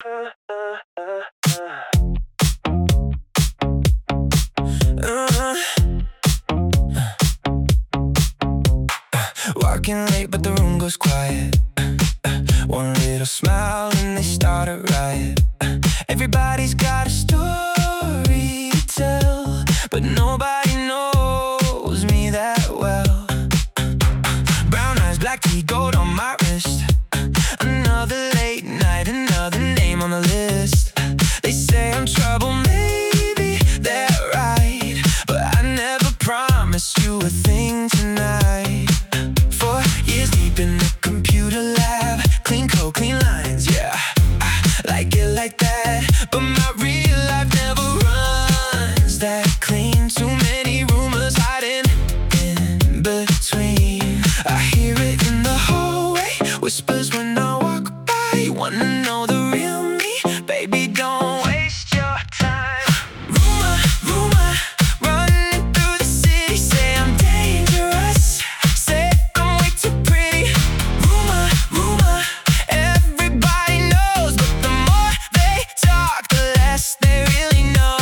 Walking late, but the room goes quiet. One little smile and they start a riot. Everybody's got a story to tell, but nobody knows me that well. Brown eyes, black tea, gold on my wrist. Another late night, another name on the list. They say I'm trouble, maybe they're right, but I never promised you a thing tonight. 4 years deep in the computer lab, clean code, clean lines, yeah, I like it like that. But my real life never runs that clean. Too many rumors hiding in between. I hear it in the hallway, whispers when I walk by. You wanna know the real me? Baby, don't waste your time. Rumor, running through the city, say I'm dangerous, say I'm way too pretty. Rumor, everybody knows, but the more they talk, the less they really know.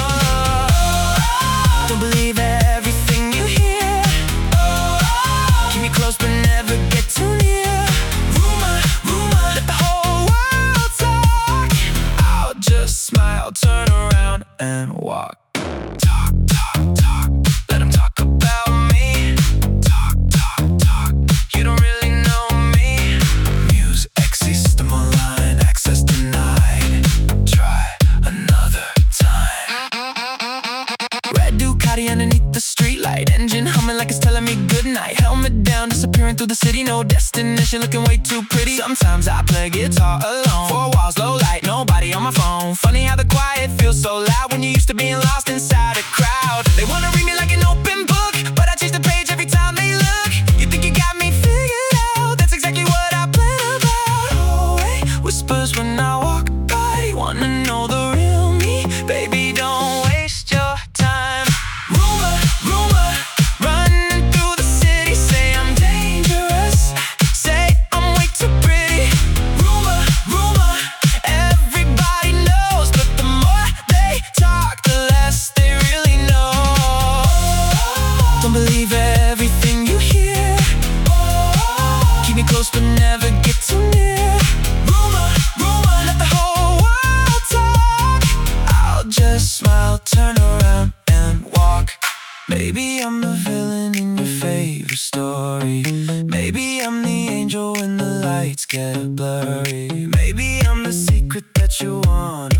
Don't believe everything you hear. Keep me close but never get too near. Rumor, let the whole world talk. I'll just smile, turn around and walk. Talk, let them talk about me. Talk, you don't really know me. Music, system online, access denied. Try another time. Red Ducati underneath the streetlight, engine humming like it's telling me goodnight. Helmet down, disappearing through the city, no destination, looking way too pretty. Sometimes I play guitar alone, 4 walls, low light, nobody on my phone. Funny how the quiet feels so loud when you're used to being lost inside a crowd. They wanna read me like an open book, but I change the page every time they look. You think you got me figured out? That's exactly what I plan about. Hallway whispers when I walk by. You wanna know the real me? Baby, don't waste your time. Rumor, running through the city, say I'm dangerous, say I'm way too pretty. Rumor, everybody knows, but the more they talk, the less they really know. Don't believe everything you hear. Keep me close but never get too near. Rumor, let the whole world talk. I'll just smile, turn around and walk. Maybe I'm the villain in your favorite story. Maybe I'm the angel when the lights get blurry. Maybe I'm the secret that you wanna